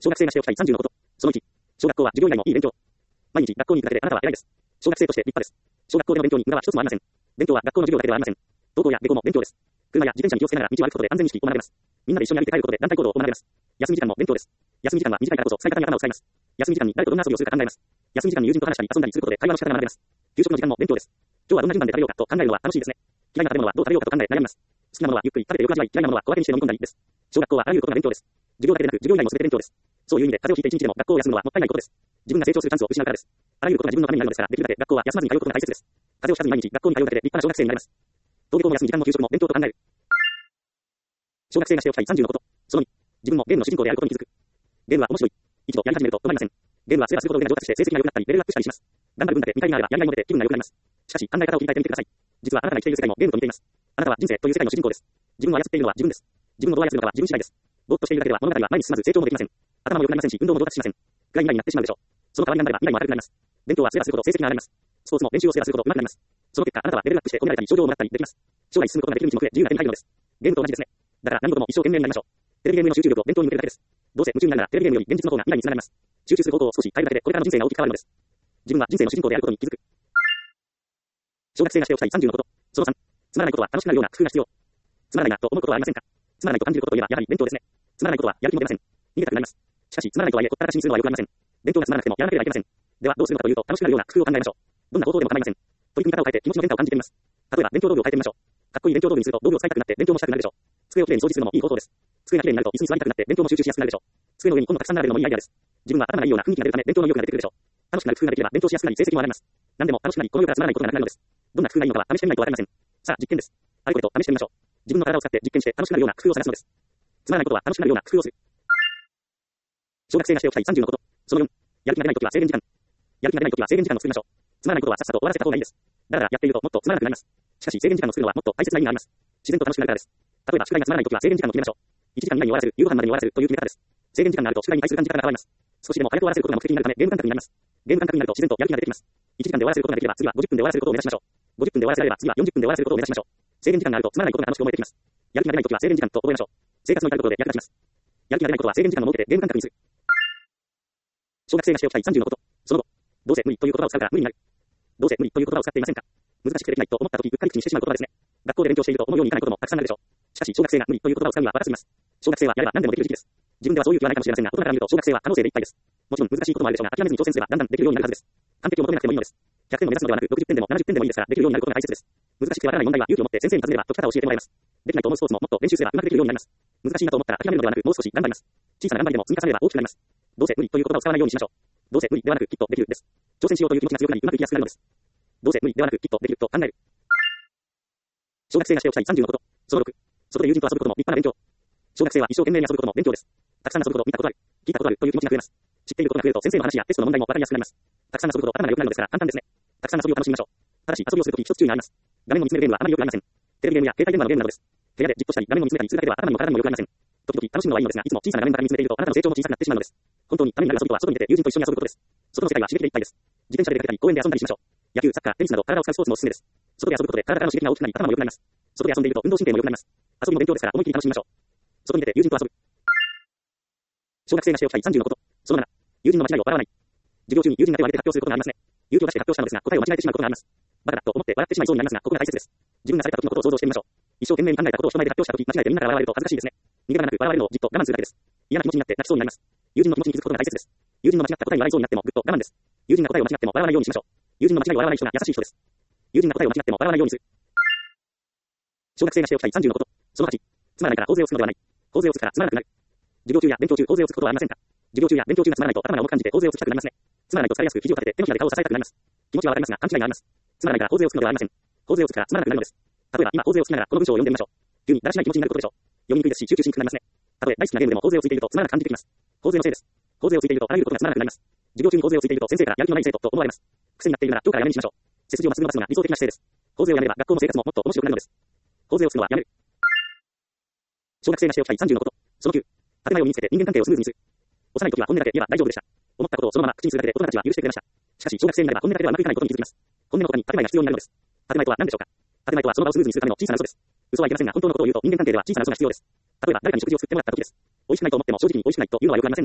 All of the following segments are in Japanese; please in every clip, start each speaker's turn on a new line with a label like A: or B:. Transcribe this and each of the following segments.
A: 小学生がしておきたい30のこと。その1、小学校は授業以外もいい勉強。毎日学校に行くだけであなたは偉いです。小学生として立派です。小学校での勉強に無駄は一つもありません。勉強は学校の授業だけではありません。登校や下校も勉強です。車や自転車に気をつけながら道を歩くことで安全意識を学べます。みんなで一緒に歩いて帰ることで団体行動を学べます。休み時間も勉強です。休み時間は短いからこそ使い方に頭を使います。休み時間に誰とどんな遊びをするか考えます。休み時間に友人と話したり遊んだりすることで会話の仕方が学べます。給食の時間も勉強です。今日はどんな順番で食べようかと考えるのは楽しいですね。嫌いな食べ物はどう食べようかと考え悩みます。好きなものはゆっくり食べてよく味わい、嫌いなものは小分けにして飲み込んだりです。小学校はあらゆることが勉強です。授業だけでなく授業以外も全て勉強です。そういう意味で風邪をひいて一日でも学校を休むのはもったいないことです。自分が成長するチャンスを失うからです。あらゆることが自分のためになるのですから、できるだけ学校は休まずに通うことが大切です。風邪をひかずに毎日学校に通うだけで立派な小学生になれます。登下校も休み時間も給食も勉強と考える。小学生がしておきたい30のこと。その2、自分もゲームの主人公であることに気づく。ゲームは面白い。一度やり始めると止まりません。ゲームはすればするほど上が上達して成績が良くなったりレベルアップしたりします。頑張る分だけ見返りがあればやりがいも出て気分が良くなります。しかし考え方を切り替えてみてください。実はあなたが生きている世界もゲームと似ています。あなたは人生という世界の主人公です。自分を操っているのは自分です。自分をどう操るのかは自分次第です。ぼーっとしているだけでは物語は前に進まず成長もできません。頭も良くなりませんし運動も上達しません。暗い未来になってしまうでしょう。その代わり頑張れば未来も明るくなります。勉強はすればするほど成績が上がります。スポーツも練習をすればするほど上手くなります。その結果あなたはレベルアップして褒められたり賞状をもらったりできます。将来進むことができる道も増え自由な手に入るのです。ゲームと同じですね。だから何事も一生懸命になりましょう。テレビゲームへの集中力を勉強に向けるだけです。どうせ夢中になるならテレビゲームより現実の方が未来につながります。集中する方法を少し変えるだけでこれからの人生が大きく変わるのです。自分は人生の主人公であることに気づく。小学生がしておきたい30のこと。その3、つまらないことは楽しくなるような工夫が必要。つまらないなと思うことはありませんか。つまらないと感じることといえばやはり勉強ですね。つまらないことはやる気も出ません。逃げたくなります。しかしつまらないとはいえほったらかしにするのは良くありません。勉強がつまらなくてもやらなければいけません。ではどうするのかというと楽しくなるような工夫を考えましょう。どんな方法でも構いません。取り組み方を変えて気持ちの変化を感じてみます。例えば勉強道具を変えてみましょう。かっこいい勉強道具にすると道具を使いたくなって勉強もしたくなるでしょう。机をきれいに掃除するのもいい方法です。机がきれいになると椅子に座りたくなって勉強も集中しやすくなるでしょう。机の上に本のたくさん並べるのもいいアイデアです。自分は頭がいいような雰囲気が出るため勉強の意欲が出てくるでしょう。楽しくなる工夫ができれば勉強しやすくなり成績も上がります。何でも楽しくなりこの世からつまらないことがなくなるのです。どんな工夫がいいのかは試してみないとわかりません。さあ実験です。あれこれと試してみましょう。自分の体を使って実験して楽しくなるような工夫を探すのです。つまらないことは楽しくなるような工夫をする。小学生がしておきたい30のこと。その4、やる気が出ないときは制限時間。やる気が出ないときは制限時間を作りましょう。つまらないことはさっさと終わらせた方がいいです。だからやっているともっとつまらなくなります。しかし制限時間を作るのはもっと大切な意味があります。自然と楽しくなるからです。例えば宿題がつまらないときは制限時間を決めましょう。1時間以内に終わらせる、夕ご飯までに終わらせるという決め方です。制限時間があると宿題に対する感じ方が変わります。少しでも早く終わらせることが目的になるためゲーム感覚になります。ゲーム感覚になると自然とやる気が出てきます。1時間で終わらせることができれば次は50分で終わらせることを目指しましょう。50分で終わらせられれば次は40分で終わらせることを目指しましょう。制限時間があるとつまらないことが楽しく思えてきます。やる気が出ないときは制限時間と覚えましょう。生活の至ることで役立ちます。やる気が出ないことは制限時間を設けてゲーム感覚にする。小学生がしておきたい30のこと。その後、どうせ無理という言葉を使うから無理になる。どうせ無理という言葉を使っていませんか。難しくてできないと思ったときうっかり口にしてしまう言葉ですね。学校で勉強していると思うようにいかないこともたくさんあるでしょう。しかし小学生が無理という言葉を使うには若すぎます。小学生はやれば何でもできる時期です。自分ではそういう気はないかもしれませんが、大人から見ると小学生は可能性でいっぱいです。もちろん難しいこともあるでしょうが、諦めずに挑戦すればだんだんできるようになるはずです。完璧を求めなくてもいいのです。100点を目指すのではなく60点でも70点でもいいですから、できるようになることが大切です。難しくてわからない問題は勇気を持って先生に尋ねれば解き方を教えてもらいます。できないと思うスポーツももっと練習すればうまくできるようになります。難しいなと思ったら諦めるのではなくもう少し頑張ります。小さな頑張りでも積み重ねれば大きくなります。どうせ無理という言葉を使わないようにしましょう。どうせ無理ではなくきっとできるです。挑戦しようという気持ちが強くなりうまくいきやすくなるのです。どうせ無理ではなくきっとできると考える。小学生がしておきたい30のこと。その6、外で友人と遊ぶことも立派な勉強。小学生は一生懸命に遊ぶことも勉強です。たくさん遊ぶことを見たことある、聞いたことあるという気持ちが増えます。知っていることが増えると先生の話やテストの問題も分かりやすくなります。たくさん遊ぶこと頭が良くなるのですから簡単ですね。たくさん遊びを楽しみましょう。ただし遊びをするとき一つ注意があります。画面を見つめるゲームはあまり良くありません。テレビゲームや携帯電話のゲームなどです。部屋でじっとしたり画面を見つめたりするだけでは頭にも体にも良くありません。時々楽しむのはいいのですが、いつも小さな画面から見つめているとあなたの成長も小さくなってしまうのです。本当にためになる遊びとは外に出て友人と一緒に遊ぶことです。外の世界は刺激でいっぱいです。自転車で出かけたり公園で遊んだりしましょう。野球、サッカー、テニスなど体を使うスポーツもおすすめです。外で遊ぶことで体からの刺激が大きくなり頭も良くなります。外で遊んでいると運動神経も良くなります。遊びも勉強ですから思い切り楽しみましょう。外に出て友人と遊ぶ。小学生がしておきたい30のこと。その7、友人の間違いを笑わない。授業中に友人が手を挙げて発表することがありますね。勇気を出して発表したのですが答えを間違えてしまうことがあります。バカだと思って笑ってしまいそうになりますがここが大切です。自分がされた時のことを想像してみましょう。一生懸命に考えたことを人前で発表した時間違えてみんなから笑われると恥ずかしいですね。逃げ場がなく笑われるのをじっと我慢するだけです。嫌な気持ちになって泣きそうになります。友人の気持ちに気づくことが大切です。友人の間違った答えに笑いそうになってもぐっと我慢です。友人が答えを間違っても笑わないようにしましょう。友人の間違いを笑わない人が優しい人です。友人が答えを間違っても笑わないようにする。小学生がしておきたい30のこと。その8、つまらないから大勢をつくのではない。大勢をつくからつまらなくなる。授業中や勉強中大勢をつくことはありませんか。授業中や勉強中がつまらないと頭が重く感じて大勢をつきたくなりますね。つまらないと疲れやすく肘を立てて手のひらで顔を支えたくなります。気持ちはわかりますが勘違いがあります。つまらないから大勢をつくのではありません。大勢をつくからつまらなくなるのです。例えば今大勢をつきながらこの文章を読んでみましょう。急にだらしない気持ちになることでしょう。読みにくいですし集中しにくくなりますね。たとえ大好きなゲームでも大勢をついているとつまらなく感じてきます。大勢のせいです。大勢をついているとあらゆることがつまらなくなります。授業中に大勢をついていると先生からやる気のない生徒と思われます。癖になっているなら今日からやめにしましょう。背筋をまっすぐ伸ばすのが理想的な姿勢です。大勢をやめれば学校の生活ももっと面白くなるのです。大勢をつくのはやめる。小学生がしておきたい30のこと。その9、建前を身につけて人間関係をスムーズにする。幼い時は本音だけ言えば大丈夫でした。思ったことをそのまま口にするだけで大人たちは許してくれました。しかし小学生になれば本音だけではうまくいかないことに気づきます。本音の他に建前が必要になるのです。建前とは何でしょうか。建前とはその場をスムーズにするための小さな嘘です。嘘はいけませんが本当のことを言うと人間関係では小さな嘘が必要です。例えば誰かに食事を作ってもらった時です。美味しくないと思っても正直に美味しくないというのはよくありませんね。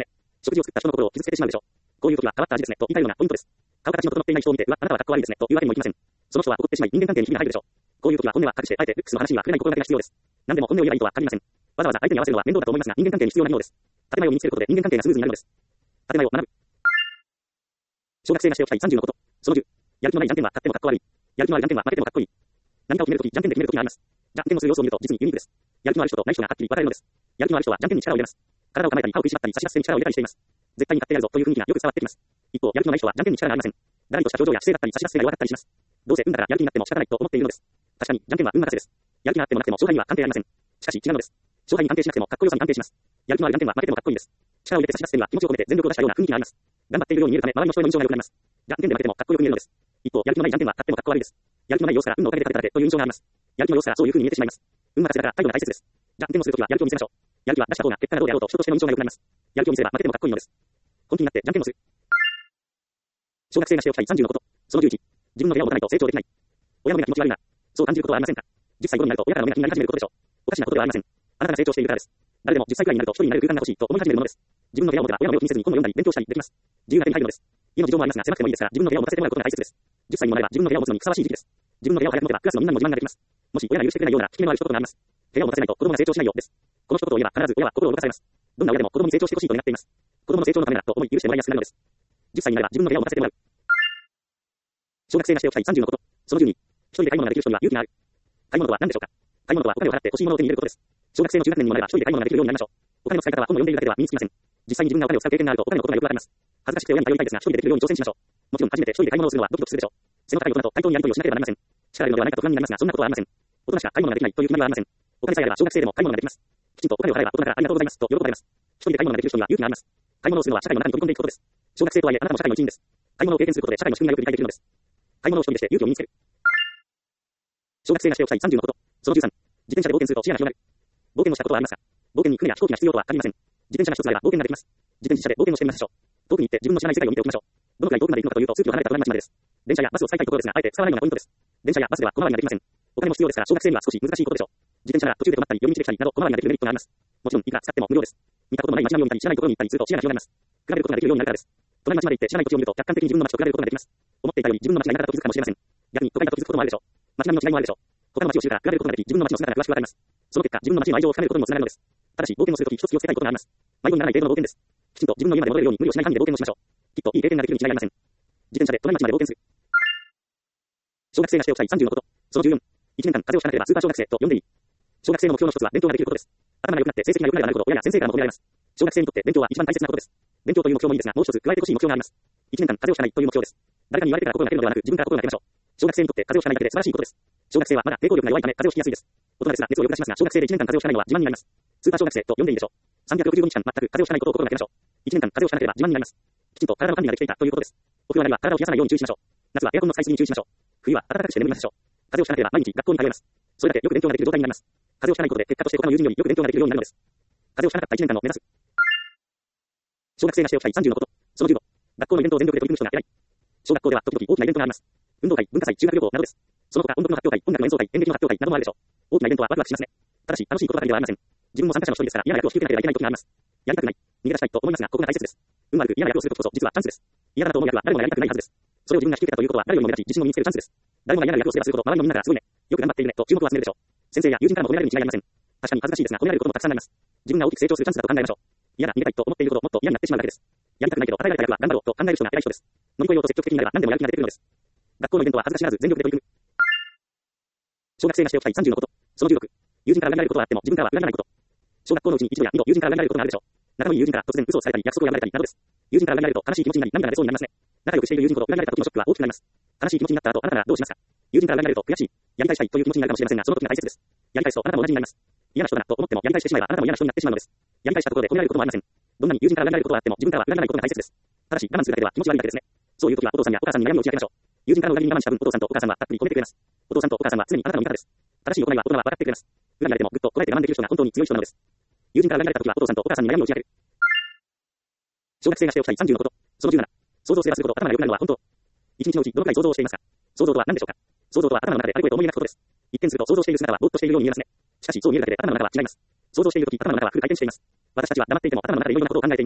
A: 食事を作った人の心を傷つけてしまうでしょう。こういう時は変わった味ですねと言いたいようなポイントです。顔形の整っていない人を見て、あなたはかっこ悪いですねというわけにもいきません。その人は怒ってしまい人間関係にひびが入るでしょう。こういう時は本音は隠して、あえてルックスの話には触れない心がけが必要です。何でも本音を言えばいいとは限りません。わざわざ相手に合わせるのは面倒だと思いますが、人間関係に必要なものです。建前を身につけることで人間関係がスムーズになるのです。建前を学ぶ。小学生がしておきたい30のこと。その10。やる気のないじゃんけんは勝ってもかっこ悪い。やる気のあるじゃんけんは負けてもかっこいい。何かを決めるとき、じゃんけんで決めるときがあります。じゃんけんをする様子を見ると実にユニークです。やる気のある人とない人がはっきり分かれるのです。やる気のある人はじゃんけんに力を入れます。体を構えたり歯を食いしばったり差し出せに力を入れたりしています。絶対に勝ってやるぞという雰囲気がよく伝わってきます。一方、やる気のない人はじゃんけんに力がありません。だらりとした表情や姿勢だったり差し出せが弱かったりします。どうせ運だからやる気になっても仕方ないと思っているのです。確かに、じゃんけんは運任せです。やる気があってもなくても勝敗には関係ありません。しかし違うのです。勝敗に関係しなくてもかっこよさに関係します。やる気のあるじゃんけんは負けてもかっこいいです。力を入れて差し出せには気持ちを込めて全力を出したような雰囲気があります。頑張っているように見えるため周りの人への印象が良くなります。じゃんけんで負けてもかっこよく見えるのです。一方、やる気のないじゃんけんは勝ってもかっこ悪いです。やる気のない様子から運のおかげで勝てただけという印象があります。やる気の様子からそういう風に見えてしまいます。運任せだから態度が大切です。じゃんけんをするときはやる気を見せましょう。やる気は出した方が結果がどうであろうと人としての印象が良くなります。やる気を見せれば負けてもかっこいいのです。本気になってじゃんけんをする。小学生がしておきたい30のこと。その11。自分の部屋を持たないと成長できない。親の目が気持ち悪いな。そう感じることはありませんか。10歳頃になると親からの目が気になり始めることでしょう。おかしなことではありません。あなたが成長しているからです。誰でも10歳くらいになると一人になる空間が欲しいと思い始めるものです。自分の部屋を持てば親の目を気にせずに本を読んだり勉強したりできます。自由が手に入るのです。家の事情もありますが狭くてもいいですから自分の部屋を持たせてもらうことが大切です。10歳にもなれば自分の部屋を持つのにふさわしい時期です。自分の部屋を早く持てばクラスのみんなにも自慢ができます。もし親が許してくれないような引き目のある一言があります。部屋を持たせないと子供が成長しないようです。この一言を言えば必ず親は心を動かされます。どんな親でも子供に成長してほしいと願っています。子供の成長のためだと思い許してもらいやすくなるのです。10歳になれば自分の部屋を持たせてもらう。小学生がしておきたい30のこと。その12。一人で買い物ができる人には勇気がある。買い物とは何でしょうか。買い物とはお金を払って欲しいものを手に入れることです。小学生の中学年にもなれば一人で買い物ができるようになりましょう。お金の使い方は本を読んでいるだけでは身につきません。実際に自分がお金を使う経験があるとお金のことがよくわかります。恥ずかしくて親に頼りたいですが一人でできるように挑戦しましょう。もちろん初めて一人で買い物をするのはドキドキするでしょう。背の高い大人と対等にやり取りをしなければなりません。力がいるのではないかと不安になりますがそんなことはありません。大人しか買い物ができないという決まりはありません。お金さえあれば小学生でも買い物ができます。きちんとお金を払えば大人からありがとうございますと喜ばれます。一人で買い物ができる人には勇気があります。買い物をするのは社会の中に飛び込んでいくことです。小学生とはいえあなたも社会の一員です。買い物を経験することで社会の仕組みがよく理解できるのです。買い物を一人でして勇気を身につける。小学生がしておきたい30のこと。その13。自転車で冒険すると視野が広がる。冒険をしたことはありますか。冒険に船や飛行機が必要とは限りません。自転車が一つあれば冒険ができます。自転車で冒険をしてみましょう。遠くに行って自分の知らない世界を見ておきましょう。どのくらい遠くまで行くのかというと、通期を離れた隣町までです。電車やバスを使いたいところですが、あえて使わないようなポイントです。電車やバスでは小回りができません。お金も必要ですから小学生には少し難しいことでしょう。自転車なら途中で止まったり寄り道できたりなど小回りができるメリットがあります。もちろんいくら使っても無料です。見たことのない街並みを見たり知らないところに行ったりすると視野が広がります。比べることができるようになるからです。隣町まで行って知らない土地を見ると客観的に自分の街と比べることができます。思っていたより自分の街が田舎だと気づくかもしれません。逆に都会だと気づくこともあるでしょう。街並みの違いもあるでしょう。他の街を知るから比べることができ自分の街の姿が詳しくわかります。その結果自分の街の愛情を深めることにもつながるのです。ただし冒険をするとき一つ気をつけたいことがあります。迷子にならない程度の冒険です。きちんと自分の家まで戻れるように無理をしない範囲で冒険をしましょう。きっといい経験ができるに違いありません。自転車で隣町まで冒険する。小学生がしておきたい30のこと。その14。1年間風邪をひかなければスーパー小学生と呼んでいい。小学生の目標の一つは勉強ができることです。頭が良くなって成績が良くなればなるほど親や先生から求められます。小学生にとって勉強は一番大切なことです。勉強という目標もいいですが、もう一つ加えてほしい目標があります。1年間風邪をひかないという目標です。誰かに言われてから心がけるのではなく自分から心がけましょう。小学生にとって風邪をひかないだけで素晴らしいことです。小学生はまだ抵抗力が弱いため風邪をひきやすいです。大人ですら熱をよく出しますが、小学生で1年間風邪をひかないのは自慢になります。スーパー小学生と呼んでいいでしょう。365日間全く風邪をひかないことを心がけましょう。1年間風邪をひかなければ自慢になります。きちんと体の管理ができていたということです。お風呂上がりは体を冷やさないように注意しましょう。夏はエアコンの使いすぎに注意しましょう。冬は暖かくして眠りましょう。風邪をひかなければ毎日学校に通えます。それだけよく勉強ができる状態になります。風邪をひかないことで結果として他の友人よりよく勉強ができるようになるのです。風邪をひかなかった1年間を目指す。小学生がしておきたい30のこと。その15。学校のイベントを全力で取り組む人が偉い。小学校では時々大きなイベントがあります。運動会、文化祭、修学旅行などです。その他音読の発表会、音楽の演奏会、演劇の発表会などもあるでしょう。大きなイベントはワクワクしますね。ただし楽しいことばかりではありません。自分も参加者の一人ですから嫌な役を引き受けなければいけない時があります。やりたくない、逃げ出したいと思いますがここが大切です。運悪く嫌な役をすることこそ実はチャンスです。嫌だなと思う役は誰もがやりたくないはずです。それを自分が引き受けたということは誰よりも目立ち自信を身につけるチャンスです。誰もが嫌な役をすればするほど周りのみんながすごいね、よく頑張っているねと注目を集めるでしょう。先生や友人からも褒められるに違いありません。確かに恥ずかしいですが褒められることもたくさんあります。自分が大きく成長するチャンスだと考えましょう。嫌だ、逃げたいと思っていることをもっと嫌になってしまうだけです。やりたくないけど与えられた役は頑張ろうと考える人が偉い人です。乗り越えようと積極的になれば何でもやる気が出てくるのです。学校のイベントは恥ずかしがらず全力で取り組む。小学生がしておきたい30のこと。その16。友人から裏切られることはあっても自分からは裏切らないこと。小学校のうちに一度や二度友人から裏切られることがあるでしょう。仲のいい友人から突然嘘をされたり約束を破られたりなどです。友人から裏切られると悲しい気持ちになり涙が出そうになりますね。仲良くしている友人ほど裏切られた時のショックは大きくなります。悲しい気持ちになった後あなたならどうしますか。友人から裏切られると悔しい、やり返したいという気持ちになるかもしれませんがその時が大切です。やり返すとあなたも同じになります。嫌な人だなと思ってもやり返してしまえばあなたも嫌な人になってしまうのです。やり返したところで褒められることもありません。どんなに友人から裏切られることがあっても自分からは裏切らないことが大切です。ただし我慢するだけでは気持ち悪いだけですね。そういう時はお父さんやお母さんに悩みを打ち明けましょう。友人からの裏切りに我慢した分お父さんとお母さんはたっぷり褒めてくれます。お父さんとお母さんは常にあなたの味方です。正しい行いは大人は分かってくれます。裏切られてもぐっとこらえて我慢できる人が本当に強い人なのです。友人から裏切られた時はお父さんとお母さんに悩みを打ち明ける。小学生がしておきたい30のこと。その17。想像すればするほど頭が良くなるのは本当。一日のうちどのくらい想像をしていますか。想像とは何でしょうか。想像とは頭の中である声と思い描くことです。一見すると想像している姿はぼーっとしているように見えますね。しかしそう見えるだけで頭の中は違います。想像しているとき頭の中はフル回転しています。私たちは黙っていても頭の中でいろいろなことを考えています。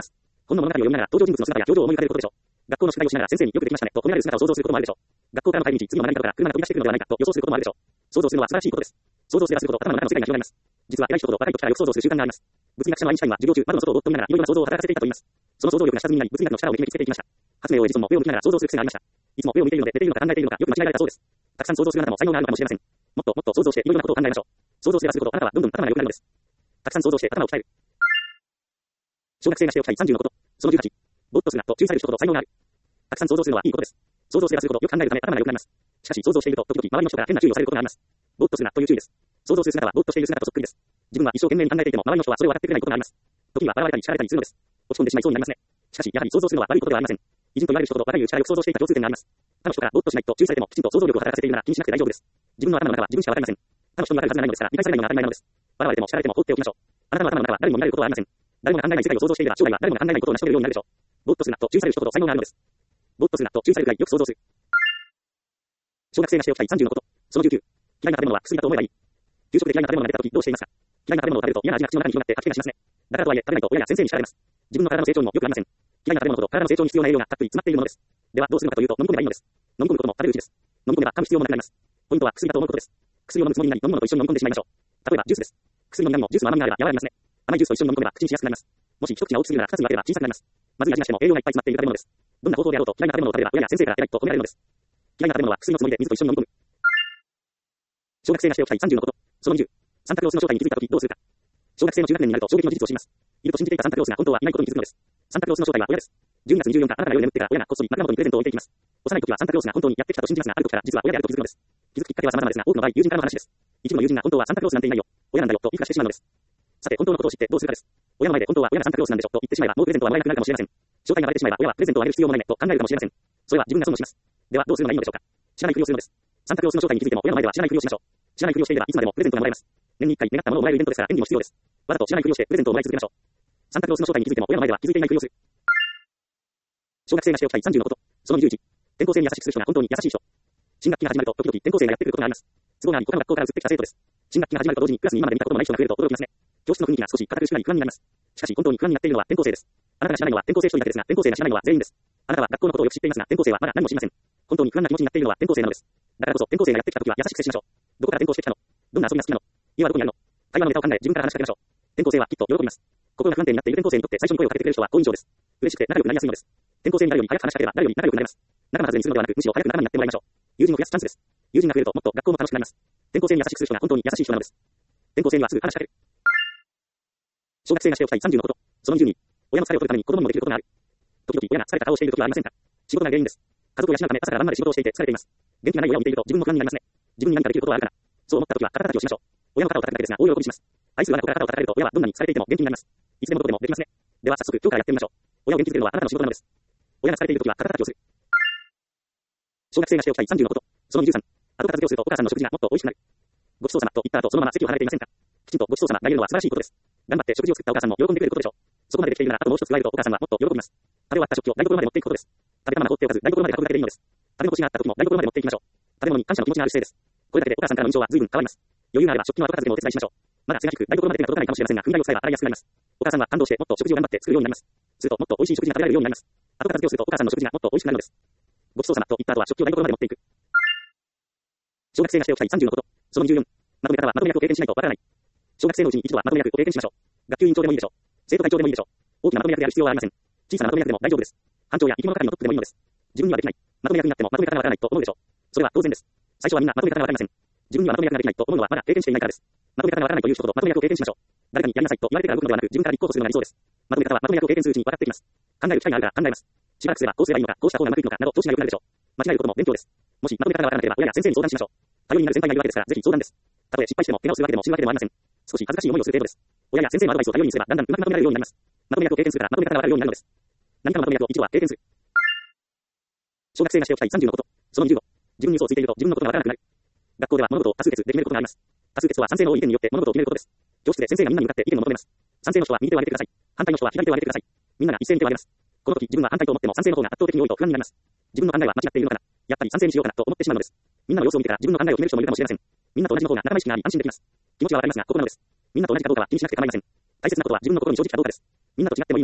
A: 本の物語を読みながら登場人物の姿や表情を思い浮かべることでしょう。学校の宿題をしながら先生によくできましたねと褒められる姿を想像することもあるでしょう。学校からの帰り道、次の学び方から車が飛び出してくるのではないかと予想することもあるでしょう。想像するのは素晴らしいことです。想像すればするほど頭の中の世界が広がります。実は偉い人ほど若い時からよく想像する習慣があります。物理学者のアインシュタインは授業中窓の外をぼーっと見ながらいろいろな想像を働かせていたと言います。その想像力が下積みになり物理学の力を見つけていきました。発明王エジソンも上を見ながら想像する癖がありました。いつも上を見ているので出ているのか考えているのかよく間違えられたそうです。たくさん想像するあなたも才能があるのかもしれません。もっともっと想像していろいろなことを考えましょう。想像すればするほどあなたはどんどん頭が良くなるのです。たくさん想像して頭を鍛える。小学生がしておきたい30のこと。その18。ぼーっとするなと注意される人ほど才能がある。たくさん想像するのはいいことです。想像すればするほどよく考えるため頭が良くなります。しかし想像していると時々周りの人から変な注意をされることがあります。ぼーっとするなという注意です。想像する姿はぼーっとしている姿とそっくりです。自分は一生懸命に考えていても周りの人はそれを分かってくれないことがあります。時には笑われたり叱られたりするのです。落ち込んでしまいそうになりますね。しかしやはり想像するのは悪いことではありません。偉人と言われる人ほど若いうちからよく想像していた共通点があります。他の人からぼーっとしないと注意されてもきちんと想像力を働かせているなら気にしなくて大丈夫です。自分の頭の中は自分しかわかりません。他の人にわかるはずがないのですから理解されないのが当たり前なのです。笑われても叱られても放っておきましょう。あなたの頭の中は誰にも見られることはありません。誰もが考えない世界を想像していれば将来は誰もが考えないことを成し遂げるようになるでしょう。ぼーっとするなと注意される人ほど才能があるのです。ぼーっとするなと注意されるくらいよく想像する。小学生がしておきたい30のこと。その19。嫌いな食べ物は薬だと思えばいい。給食で嫌いな食べ物が出たときどうしていますか？嫌いな食べ物を食べると嫌な味が口の中に広がって吐き気がしますね。だからとはいえ食べないと親や先生に叱られます。自分の体の成長にもよくありません。嫌いな食べ物ほど体の成長に必要な栄養がたっぷり詰まっているものです。ではどうするのかというと飲み込めばいいのです。飲み込むことも食べるうちです。飲み込めば噛む必要もなくなります。ポイントは薬だと思うことです。薬を飲むつもりになり飲み物と一緒に飲み込んでしまいましょう。例えばジュースです。薬の苦味もジュースの甘みがあれば和らぎますね。甘いジュースと一緒に飲み込めば口にしやすくなります。もし一口が大きすぎるなら二つに分ければ小さくなります。まずい味がしても栄養がいっぱい詰まっている食べ物です。どんな方法であろうと嫌いな食べ物を食べれば親や先生から偉いと褒められるのです。嫌いな食べ物は薬のつもりで水と一緒に飲み込む。小学生がしておきたい30のこと。その20。サンタクロースの正体に気づいたときどうするか。小学生の中学年になると衝撃の事実を知ります。いると信じていたサンタクロースが本当はいないことに気づくのです。サンタクロースの正体は親です。12月24日、あなたが夜眠ってから親がこっそり枕元にプレゼントを置いていきます。幼い時はサンタクロースが本当にやってきたと信じますが、ある時から実は親であると気づくのです。気づくきっかけは様々ですが、多くの場合友人からの話です。一部の友人が本当はサンタクロースなんていないよ、親なんだよと言い聞かせてしまうのです。さて本当のことを知ってどうするかです。親の前で本当は親がサンタクロースなんでしょと言ってしまえばもうプレゼントはもらえなくなるかもしれません。正体がバレてしまえば親はプレゼントをあげる必要もないねと考えるかもしれません。それは自分が損をします。ではどうすればいいのでしょうか。知らないふりをするのです。サンタクロースの正体に気づいても親の前では知らないふりをしましょう。知らないふりをしていればいつまでもプレゼントがもらえます。年に1回願ったものをもらえるイベントですから演技も必要です。わざと知らないふりをしてプレゼントをもらい続けましょう。サンタクロースの正体に気づいても親の前では気づいていないふりをする。小学生がしておきたい30のこと。その21。転校生に優しくする人が本当に優しい人。新学期が始まると時々転校生がやってくることがあります。都合があり他の学校から移ってきた生徒です。新学期が始まると同時にクラスに今まで見たこともない人が増えると驚きますね。教室の雰囲気が少し堅苦しくなり不安になります。しかし本当に不安になっているのは転校生です。あなたが知らないのは転校生一人だけですが、転校生が知らないのは全員です。あなたは学校のことをよく知っていますが、転校生はまだ何も知りません。本当に不安な気持ちになっているのは転校生なのです。だからこそ転校生がやってきた時は優しく接しましょう。どこから転校してきたの？どんな遊びが好きなの？家はどこにあるの？会話のネタを考え自分から話しかけましょう。転校生はきっと喜びます。心が不安定になっている転校生にとって最初に声をかけてくれる人は好印象です。嬉しくて仲良くなりやすいのです。転校生になるより早く話しかければ誰より仲良くなれます。仲間外れにするのではなくむしろ早く仲間になってもらいましょう。友人を増やすチャンスです。友人が増えるともっと学校も楽しくなります。転校生に優しくする人が本当に優しい人なのです。転校生にはすぐ話しかける。小学生がしておきたい30のこと。その22。親の疲れを取るために子供にもできることがある。時々親が疲れた顔をしている時はありませんか？仕事が原因です。家族を養うため朝から晩まで仕事をしていて疲れています。元気がない親を見ていると自分も不安になりますね。自分に何かできることはあるから。そう思った時は肩叩きをしましょう。親の肩を叩くだけですが大喜びします。愛する我が子が肩を叩かれると親はどんなに疲れていても元気になります。いつでもどこでもできますね。では早速今日からやってみましょう。親を元気づけるのはあなたの仕事なのです。親が疲れている時は肩叩きをする。小学生がしておきたい30のこと。その23。後片付けをするとお母さんの食事がもっと美味しくなる。ごちそうさまと言った後そのまま席を離れていませんか？きちんとごちそうさまが言えるのは素晴らしいことです。頑張って食事を作ったお母さんも喜んでくれることでしょう。そこまでできているならあともう一つ加えるとお母さんはもっと喜びます。食べ終わった食器を台所まで持っていくことです。食べたまま放っておかず台所まで運ぶだけでいいのです。食べ残しがあった時も台所まで持っていきましょう。食べ物に感謝の気持ちがある姿勢です。これだけでお母さんからの印象は随分変わります。余裕があれば食器の後片付けもお手伝いしましょう。まだ背が低く台所まで手が届かないかもしれませんが踏んだりを使えば洗いやすくなります。お母さんは感動してもっと食事を頑張って作るようになります。するともっと美味しい食事が食べられるようになります。後片付けをするとお母さんの食事がもっと美味しくなるのです。ごちそうさまと言った後は食器を台所まで持っていく。小学生がしておきたい30のこと。その24。まとめ方はまとめ役を経験しないとわからない。小学生のうちに一度はまとめ役を経験しましょう。学級委員長でもいいでしょう。生徒会長でもいいでしょう。大きなまとめ役である必要はありません。小さなまとめ役でも大丈夫です。班長や生き物係のトップでもいいのです。自分にはできない。まとめ役になってもまとめ方がわからないと思うでしょう。それは当然です。最初はみんなまとめ方がわかりません。自分にはまとめ役ができないと思うのはまだ経験していないからです。まとめ方がわからないという人ほどまとめ役を経験しましょう。誰かにやりなさいと言われてから動くのではなく自分から立候補するのが理想です。まとめ方はまとめ役を経験するうちに分かってきます。考える機会があるから考えます。しばらくすればこうすればいいのか、こうした方がうまくいくのかなど調子が良くなるでしょう。間違えることも勉強です。もしまとめ方がわからなければ親や先生に相談しましょう。頼りになる先輩がいるわけですからぜひ相談です。たとえ失敗しても怪我をするわけでも死ぬわけでもありません。少し恥ずかしい思いをする程度です。親や先生のアドバイスを頼りにすればだんだんうまくまとめられるようになります。まとめ役を経験するからまとめ方がわかるようになるのです。何かのまとめ役を一度は経験する。小学生がしておきたい30のこと。その25。自分に嘘をついていると自分のことがわからなくなる。学校では物事を多数決で決めることがあります。多数決は賛成の多い意見によって物事を決めることです。教室で先生がみんなに向かって意見を求めます。賛成の人は右手を上げてください。反対の人は左手を上げてください。みんなが一斉に手を上げます。この時自分は反対と思っても賛成の方が圧倒的に多いと不安になります。自分の考えは間違っているのかな。やっぱり賛成にしようかなと思ってしまうのです。みんなの様子を見てから自分の考えを決める人もいるかもしれません。みんなと同じの方が仲間意識があり安心できます。気持ちはわかりますがここなのです。みんなと同じかどうかは気にしなくて構いません。大切なことは自分の心に正直かどうかです。みんなと違ってもいいのです。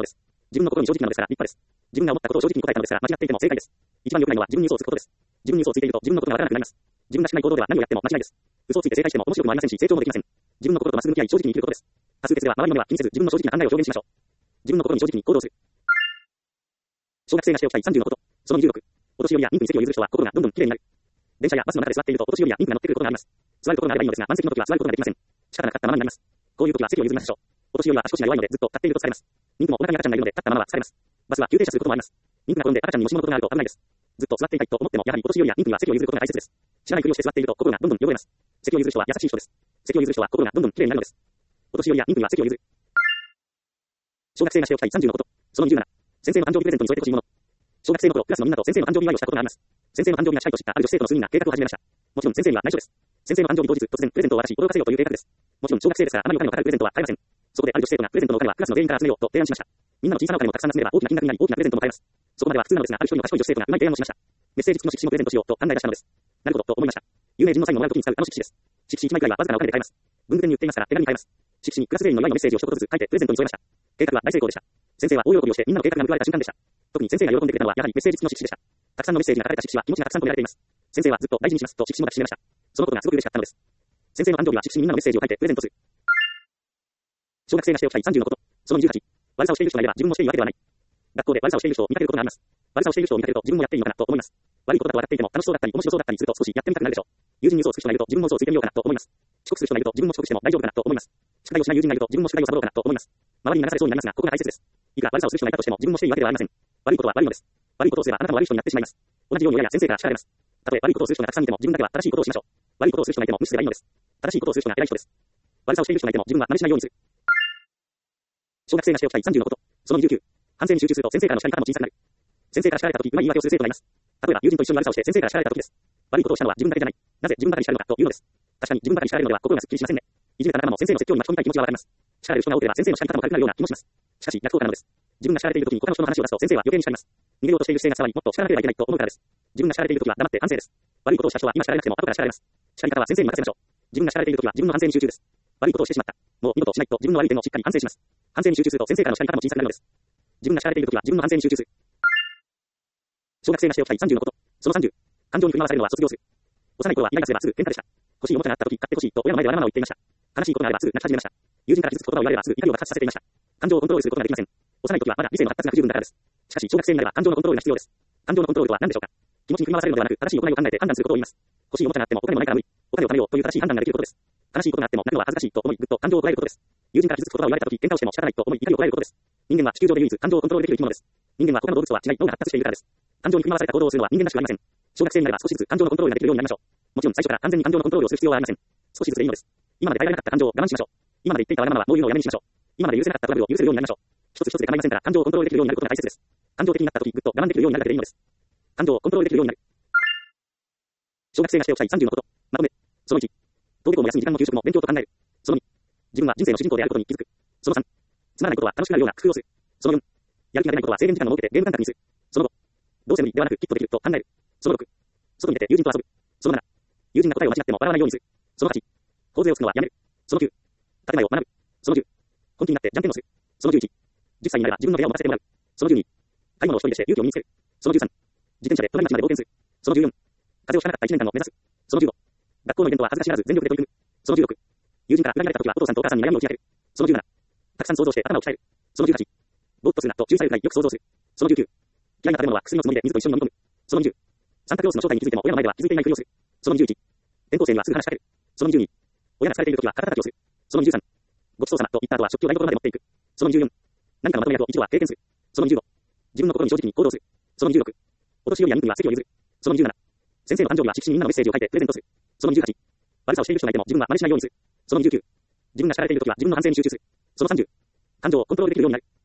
A: 自分の心に正直なのですから立派です。自分が思ったことを正直に答えたのですから間違っていても正解です。一番良くないのは自分に嘘をつくことです。自分に嘘をついていると自分のことがわからなくなります。自分がしない行動では何をやっても間違いです。嘘をついて正解しても面白くもありませんし成長もできません。自分の心とまっすぐ向き合い正直に生きることです。多数決では周りの目は気にせず自分の正直な考えを表現しましょう。自分の心に正直に行動する。小学生がしておきたい30のこと。その26。お年寄りや妊婦に席を譲る人は心がどんどん綺麗になる。電車やバスの中で座っているとお年寄りや妊婦が乗ってくることがあります。座ることがあればいいのですが満席の時は座ることができません。仕方なかったままになります。こういう時は席を譲りましょう。お年寄りは足腰が弱いのでずっと立っていると疲れます。妊婦もお腹に赤ちゃんがいるので立ったままは疲れます。バスは急停車することもあります。妊婦が転んで赤ちゃんにもしものことがあると危ないです。ずっと座っていたいと思ってもやはりお年寄りや妊婦には席を譲ることが大切です。知らないふりをして座っていると心がどんどん汚れます。席を譲る人は優しい人です。席を譲る人は心がどんどん綺麗になるのです。お年寄りや妊婦には席を譲る。小学生がしておきたい30のこと。その27。先生の誕生日プレゼントに添えてほしいもの。小学生の頃、クラスのみんなと先生の誕生日祝いをしたことがあります。先生の誕生日が近いと知ったある女子生徒の数人が計画を始めました。もちろん先生には内緒です。先生の誕生日当日突然プレゼントを渡し驚かせようという計画です。もちろん小学生ですからあまりお金のかかるプレゼントは買えません。そこである女子生徒がプレゼントのお金はクラスの全員から集めようと提案しました。みんなの小さなお金をたくさん集めれば大きな金額になり大きなプレゼントも買えます。そこまでは普通なのですがある一人の賢い女子生徒がうまい提案をしました。メッセージ付きの色紙もプレゼントしようと考え出したのです。なるほどと思いました。有名人のサインをもらうときに使うあの色紙です。色紙1枚くらいはわずかなお金で買えます。文具店に売っていますから手軽に買えます。色紙にクラス全員の祝いのメッセージを一言ずつ書いてプレゼントに添えました。計画は大成功でした。先生は大喜びをしてみんなの計画が報われた瞬間でした。特に先生が喜んでくれたのはやはりメッセージ付きの色紙でした。たくさんのメッセージが書かれた色紙は気持ちがたくさん込められています。先生はずっと大事にしますと色紙も抱きしめました。そのことがすごく嬉しかったのです。先生の誕生日は色紙にみんなのメッセージを書いてプレゼントする。小学生がしておきたい30のこと。その28。悪さをしている人がいれば自分もしていいわけではない。学校で悪さをしている人を見かけることがあります。悪さをしている人を見かけると自分もやっていいのかなと思います。悪いことだと笑っていても楽しそうだったり面白そうだったりすると少しやってみたくなるでしょう。友人に嘘をつく人がいると自分も嘘をついてみようかなと思います。遅刻する人がいると自分も遅刻しても大丈夫かなと思います。宿題をしない友人がいると自分も宿題をサボろうかなと思います。周りに流されそうになりますがここが大切です。いくら悪さをする人がいたとしても自分もしていいわけではありません。悪いことは悪いのです。悪いことをすればあなたも悪い人になってしまいます。同じように親や先生から叱られます。たとえ悪いことをする人がたくさんいても自分だけは正しいことをしましょう。悪いことをする人がいても無視すればいいのです。正しいことをする人が偉い人です。悪さをしている人がいても自分は真似しないようにする。小学生がしておきたい30のこと。その29。反省に集中すると先生からの叱り方も小さくなる。先生から叱られたときうまい言い訳をする生徒がいます。例えば友人と一緒に悪さをして先生から叱られたときです。悪いことをしたのは自分だけじゃない。なぜ自分ばかり叱るのかというのです。確かに自分ばかり叱られるのでは心がすっきりしませんね。いじめた仲間も先生の説教に巻き込みたい気持ちはわかります。叱られる人が多ければ先生の叱り方も軽くなるような気もします。しかし逆効果なのです。自分が叱られているときに他の人の話を出すと先生は余計に叱ります。逃げようとしている姿勢が伝わりもっと叱らなければいけないと思うからです。自分が叱られているときは黙って反省です。悪いことをした人は今叱られなくても後から叱られます。叱り方は先生に任せましょう。自分が叱られているときは自分の反省に集中です。悪いことをしてしまった。もう二度としないと自分の悪い点をしっかり反省します。反省に集中すると先生からの叱り方も小さくなるのです。自分が叱られているときは自分の反省に集中する。小学生がしておきたい30のこと。その30。感情に振り回されるのは卒業する。幼い頃はイライラすればすぐ喧嘩でした。欲しいおもちゃがあったとき買ってほしいと親の前でわがままを言っていました。悲しいことがあればすぐ泣き始めました。友人から傷つく言葉を言われればすぐ怒りを爆発させていました。感情をコントロールすることができません。幼い時はまだ理性の発達が不十分だからです。しかし小学生になれば感情のコントロールが必要です。感情のコントロールとは何でしょうか。気持ちに振り回されるのではなく正しい行いを考えて判断することを言います。欲しいおもちゃがあってもお金もないから無理。お金を貯めようという正しい判断ができることです。悲しいことがあっても泣くのは恥ずかしいと思いぐっと感情を捉えることです。友人から傷つく言葉を言われたとき喧嘩をしても仕方ないと思い怒りを捉えることです。人間は地球上で唯一感情をコントロールできる生き物です。人間は他の動物とは違い脳が発達しているからです。感情に振り回された行動をするのは人間らしくありません。小学生になれば少しずつ感情のコントロールができるようになりましょう。もちろん最初から完全に感情のコントロールをする必要はありません。少しずつでいいのです。今まで耐えられなかった感情を我慢しましょう。今まで言っていたわがままはもう言うのをやめにしましょう。今まで許せなかったトラブルを許せるようになりましょう。一つ一つで構いませんから感情をコントロールできるようになることが大切です。感情的になった時ぐっと我慢できるようになるだけでいいのです。感情をコントロールできるようになる。小学生がしておきたい30のこと。まとめ。その1。登下校も休み時間も給食も勉強と考える。その2。自分は人生の主人公であることに気づく。その3。つまらないことは楽しくなるような工夫をする。その4。やる気が出ないことは制限時間を設けてゲーム感覚にする。その5。どうせ無理ではなくきっとできると考える。その6。外に出て友人と遊ぶ。その7。友人が答えを間違っても笑わないようにする。その8。頬杖をつくのはやめる。その9。建前を学ぶ。その10。本気になってじゃんけんをする。その11。10歳になれば自分の部屋を任せてもらう。その12。買い物を一人でして勇気を身につける。その13。自転車で隣町まで冒険する。その14。風邪をひかなかった1年間を目指す。その15。学校のイベントは恥ずかしがらず全力で取り組む。その16。友人から裏切られた時はお父さんとお母さんに悩みを打ち明ける。その17。たくさん想像して頭を鍛える。その18。ぼーっとするなと仲裁をよく想像する。その19。嫌いな食べ物は薬のつもりで水と一緒に飲み込む。その20。サンタクロースの正体に気づいても親の前では気づいていないふりをする。その21。転校生にはすぐ話しかける。その22。親が疲れている時は肩叩きをする。その23。ごちそうさまと言った後は食器を台所まで持っていく。その24。何かのまとめ役を一度は経験する。その25。自分の心に正直に行動する。その26。お年寄りや妊婦には席を譲る。その27。先生の誕生日は色紙にみんなのメッセージを書いてプレゼントする。その28。悪さをしている人がいても自分は真似しないようにする。その29。自分が叱られている時は自分の反省に集中する。その30。感情をコントロールできるようになる。